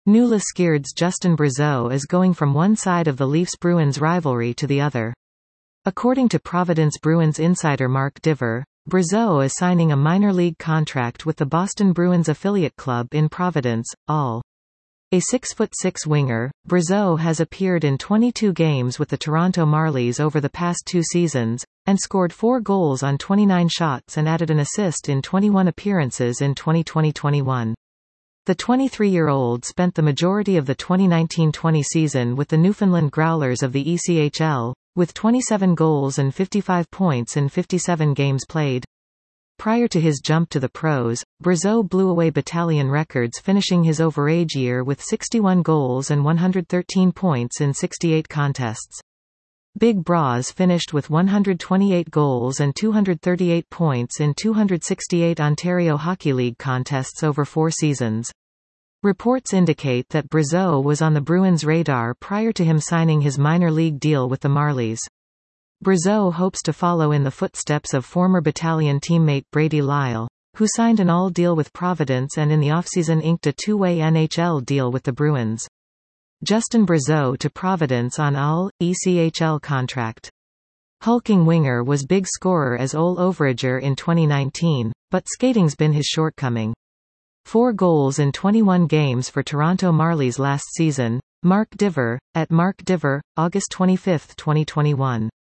New-Liskeard's Justin Brazeau is going from one side of the Leafs-Bruins rivalry to the other. According to Providence Bruins insider Mark Divver, Brazeau is signing a minor league contract with the Boston Bruins affiliate club in Providence, All. A 6'6" winger, Brazeau has appeared in 22 games with the Toronto Marlies over the past 2 seasons, and scored 4 goals on 29 shots and added an assist in 21 appearances in 2020-21. The 23-year-old spent the majority of the 2019-20 season with the Newfoundland Growlers of the ECHL, with 27 goals and 55 points in 57 games played. Prior to his jump to the pros, Brazeau blew away battalion records, finishing his overage year with 61 goals and 113 points in 68 contests. Big Bras finished with 128 goals and 238 points in 268 Ontario Hockey League contests over 4 seasons. Reports indicate that Brazeau was on the Bruins' radar prior to him signing his minor league deal with the Marlies. Brazeau hopes to follow in the footsteps of former battalion teammate Brady Lyle, who signed an all deal with Providence and in the offseason inked a 2-way NHL deal with the Bruins. Justin Brazeau to Providence on All ECHL contract. Hulking winger was big scorer as Ole Overager in 2019, but skating's been his shortcoming. 4 goals in 21 games for Toronto Marlies last season. Mark Divver, at Mark Divver, August 25, 2021.